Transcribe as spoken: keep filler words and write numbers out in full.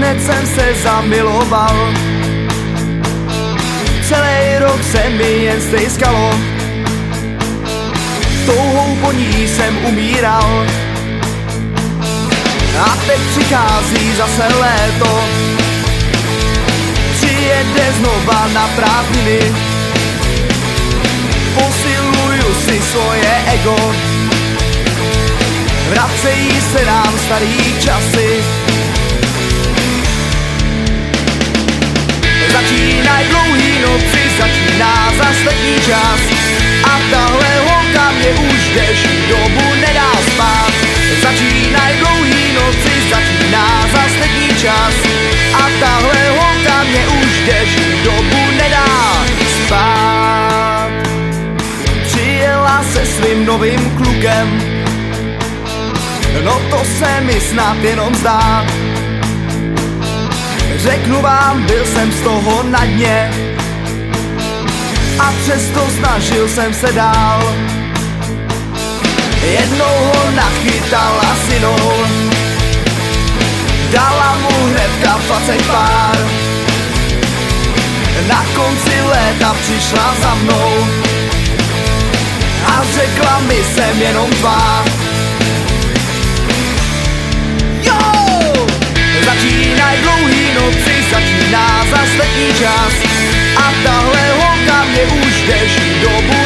hned jsem se zamiloval. Celý rok se mi jen stejskalo, touhou po ní jsem umíral. A teď přichází zase léto, přijede znova na prázdniny. Posiluju si svoje ego, vracejí se nám starý časy. Začínají dlouhý noci, začíná zas letní čas. A tahle holka mě už delší dobu nedá spát. Začínají dlouhý noci, začíná zas letní čas. A tahle holka mě už delší dobu nedá spát. Přijela se svým novým klukem, no to se mi snad jenom zdá. Řeknu vám, byl jsem z toho na dně, a přesto snažil jsem se dál. Jednou ho nachytala synou, dala mu hnedka dvacet pár. Na konci léta přišla za mnou a řekla mi, jsem jenom tvá. Začínají dlouhý noci, začíná zas letní čas. A tahle holka mě už delší dobu